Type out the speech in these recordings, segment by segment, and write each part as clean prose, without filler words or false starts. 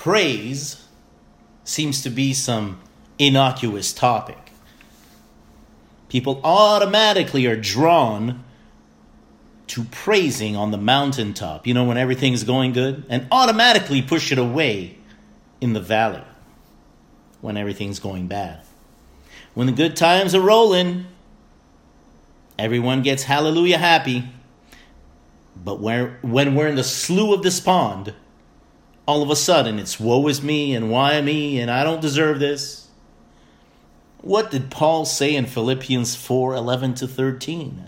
praise seems to be some innocuous topic. People automatically are drawn to praising on the mountaintop, when everything's going good, and automatically push it away in the valley when everything's going bad. When the good times are rolling, everyone gets hallelujah happy. But when we're in the slough of despond, all of a sudden it's woe is me and why me and I don't deserve this. What did Paul say in Philippians 4:11-13?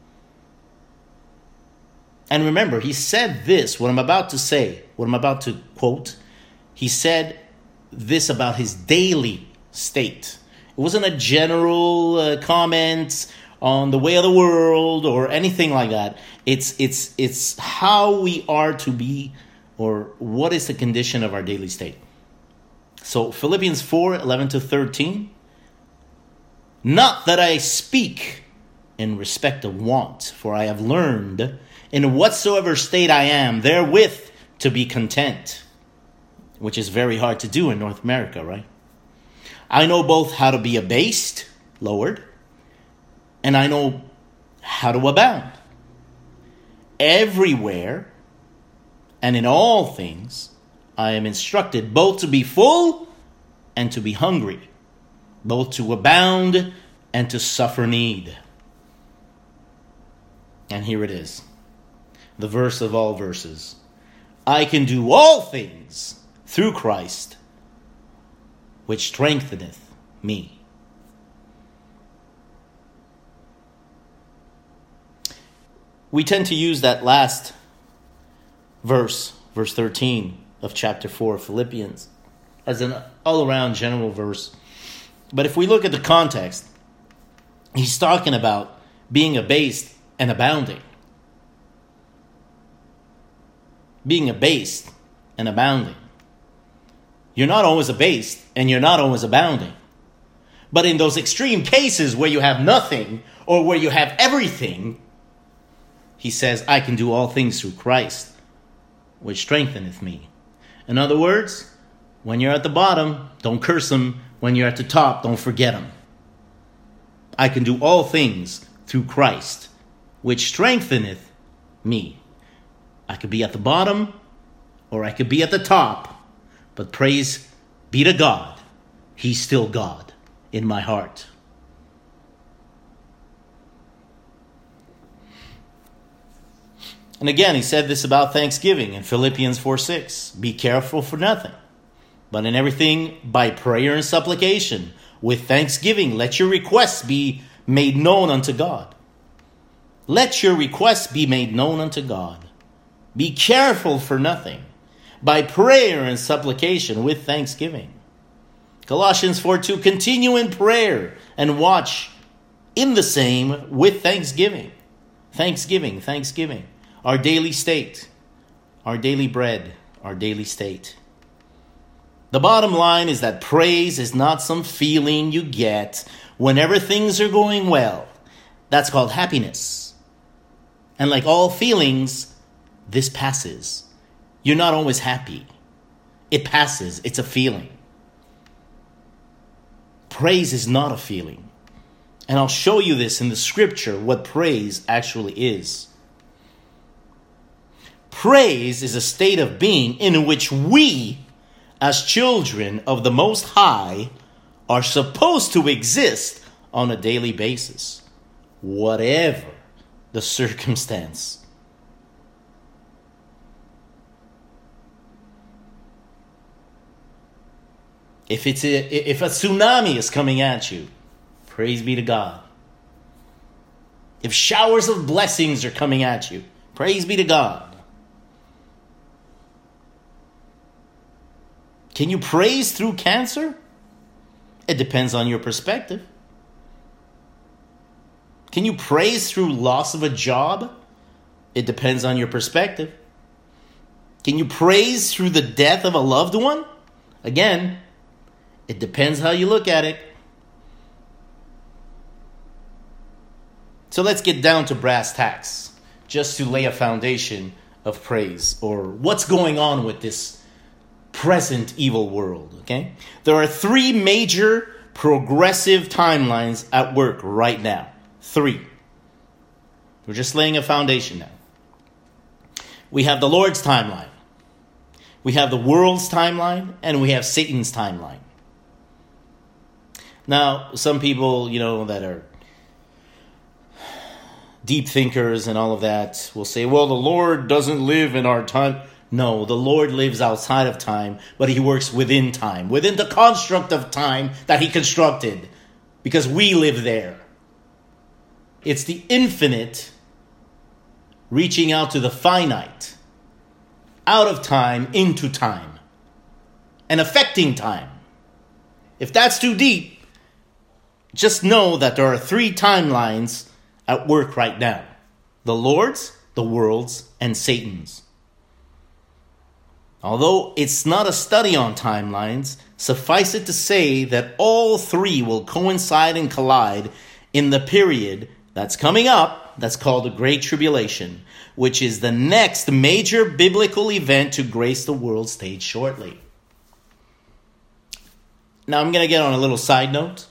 And remember, he said this, what I'm about to quote, he said this about his daily state. It wasn't a general comment on the way of the world or anything like that. It's how we are to be, or what is the condition of our daily state. So Philippians 4:11-13. Not that I speak in respect of want, for I have learned in whatsoever state I am, therewith to be content. Which is very hard to do in North America, right? I know both how to be abased, lowered, and I know how to abound. Everywhere and in all things, I am instructed both to be full and to be hungry, both to abound and to suffer need. And here it is, the verse of all verses. I can do all things through Christ, which strengtheneth me. We tend to use that last verse 13 of chapter 4 of Philippians, as an all-around general verse. But if we look at the context, he's talking about being abased and abounding. Being abased and abounding. You're not always abased and you're not always abounding. But in those extreme cases where you have nothing or where you have everything, he says, I can do all things through Christ, which strengtheneth me. In other words, when you're at the bottom, don't curse him. When you're at the top, don't forget him. I can do all things through Christ, which strengtheneth me. I could be at the bottom or I could be at the top, but praise be to God. He's still God in my heart. And again, he said this about thanksgiving in Philippians 4:6. Be careful for nothing, but in everything by prayer and supplication, with thanksgiving, let your requests be made known unto God. Let your requests be made known unto God. Be careful for nothing, by prayer and supplication, with thanksgiving. Colossians 4:2, continue in prayer and watch in the same with thanksgiving. Thanksgiving, thanksgiving. Our daily state, our daily bread, our daily state. The bottom line is that praise is not some feeling you get whenever things are going well. That's called happiness. And like all feelings, this passes. You're not always happy. It passes. It's a feeling. Praise is not a feeling. And I'll show you this in the scripture, what praise actually is. Praise is a state of being in which we, as children of the Most High, are supposed to exist on a daily basis, whatever the circumstance. If a tsunami is coming at you, praise be to God. If showers of blessings are coming at you, praise be to God. Can you praise through cancer? It depends on your perspective. Can you praise through loss of a job? It depends on your perspective. Can you praise through the death of a loved one? Again, it depends how you look at it. So let's get down to brass tacks, just to lay a foundation of praise, or what's going on with this present evil world, okay? There are three major progressive timelines at work right now. Three. We're just laying a foundation now. We have the Lord's timeline. We have the world's timeline, and we have Satan's timeline. Now, some people, that are deep thinkers and all of that will say, well, the Lord doesn't live in our time. No, the Lord lives outside of time, but he works within time, within the construct of time that he constructed, because we live there. It's the infinite reaching out to the finite, out of time into time, and affecting time. If that's too deep, just know that there are three timelines at work right now. The Lord's, the world's, and Satan's. Although it's not a study on timelines, suffice it to say that all three will coincide and collide in the period that's coming up, that's called the Great Tribulation, which is the next major biblical event to grace the world stage shortly. Now I'm going to get on a little side note.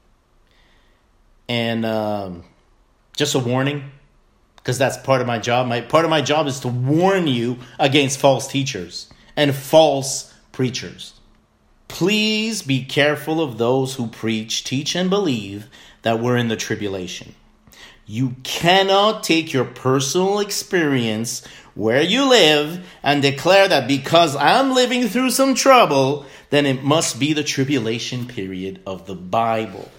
And just a warning, because that's part of my job. Part of my job is to warn you against false teachers and false preachers. Please be careful of those who preach, teach, and believe that we're in the tribulation. You cannot take your personal experience where you live and declare that because I'm living through some trouble, then it must be the tribulation period of the Bible.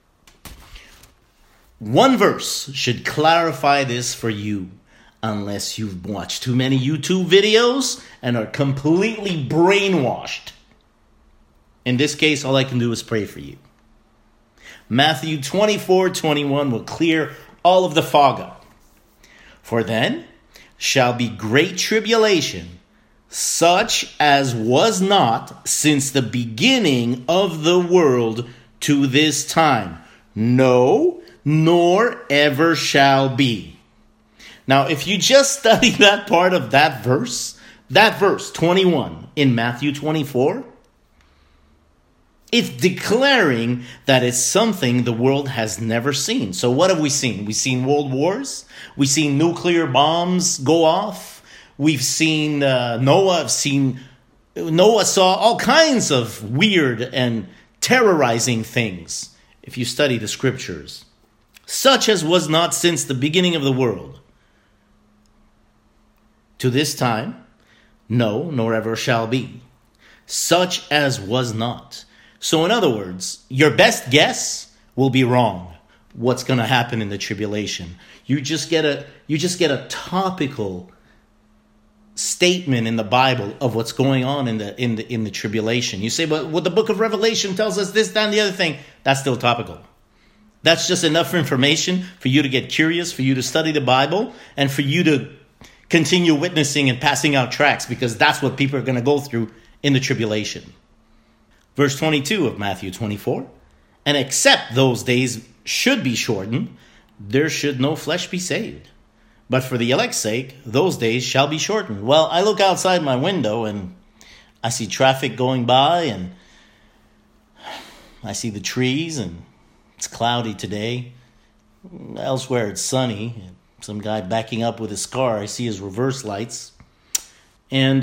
One verse should clarify this for you, unless you've watched too many YouTube videos and are completely brainwashed. In this case, all I can do is pray for you. Matthew 24:21 will clear all of the fog up. For then shall be great tribulation, such as was not since the beginning of the world to this time. No, nor ever shall be. Now, if you just study that part of that verse 21 in Matthew 24, it's declaring that it's something the world has never seen. So what have we seen? We've seen world wars. We've seen nuclear bombs go off. We've seen Noah saw all kinds of weird and terrorizing things, if you study the scriptures. Such as was not since the beginning of the world to this time, no, nor ever shall be. Such as was not. So in other words, your best guess will be wrong. What's going to happen in the tribulation? You just get a topical statement in the Bible of what's going on in the tribulation. You say, but what the book of Revelation tells us this, that, and the other thing. That's still topical. That's just enough information for you to get curious, for you to study the Bible, and for you to continue witnessing and passing out tracts, because that's what people are going to go through in the tribulation. Verse 22 of Matthew 24, and except those days should be shortened, there should no flesh be saved. But for the elect's sake, those days shall be shortened. Well, I look outside my window and I see traffic going by, and I see the trees, and it's cloudy today. Elsewhere it's sunny. Some guy backing up with his car. I see his reverse lights. And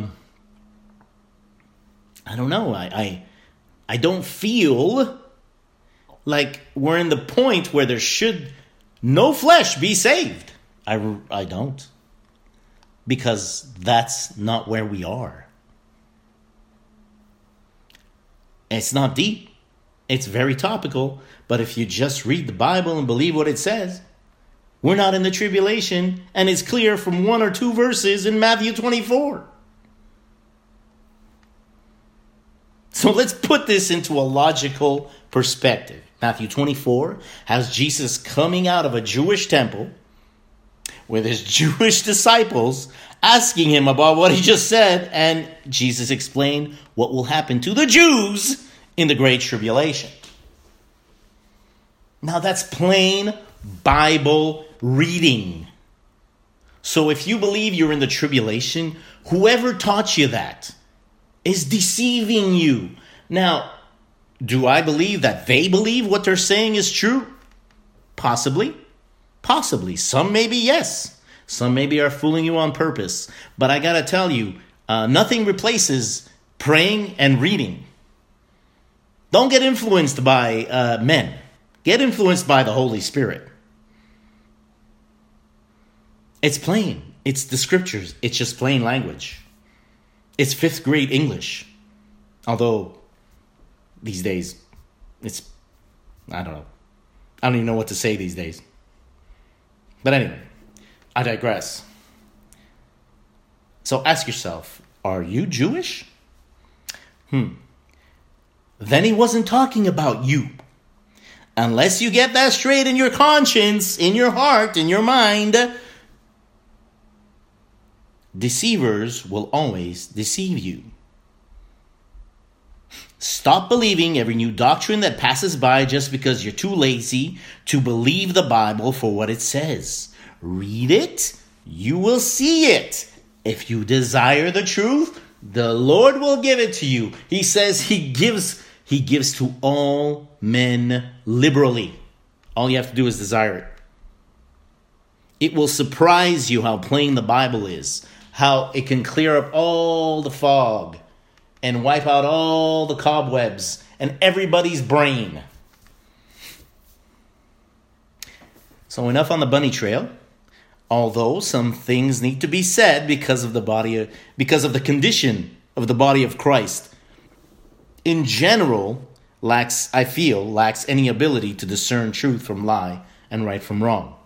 I don't know. I don't feel like we're in the point where there should no flesh be saved. I don't. Because that's not where we are. It's not deep. It's very topical. But if you just read the Bible and believe what it says, we're not in the tribulation. And it's clear from one or two verses in Matthew 24. So let's put this into a logical perspective. Matthew 24 has Jesus coming out of a Jewish temple with his Jewish disciples asking him about what he just said. And Jesus explained what will happen to the Jews in the Great Tribulation. Now that's plain Bible reading. So if you believe you're in the tribulation, whoever taught you that is deceiving you. Now, do I believe that they believe what they're saying is true? Possibly. Possibly. Some maybe yes. Some maybe are fooling you on purpose. But I got to tell you, nothing replaces praying and reading. Don't get influenced by men. Get influenced by the Holy Spirit. It's plain. It's the scriptures. It's just plain language. It's 5th grade English. Although, these days, I don't know. I don't even know what to say these days. But anyway, I digress. So ask yourself, are you Jewish? Then he wasn't talking about you. Unless you get that straight in your conscience, in your heart, in your mind, deceivers will always deceive you. Stop believing every new doctrine that passes by just because you're too lazy to believe the Bible for what it says. Read it, you will see it. If you desire the truth, the Lord will give it to you. He says he gives to all men liberally. All you have to do is desire it. It will surprise you how plain the Bible is, how it can clear up all the fog and wipe out all the cobwebs and everybody's brain. So enough on the bunny trail. Although some things need to be said because of the condition of the body of Christ, in general, lacks any ability to discern truth from lie and right from wrong.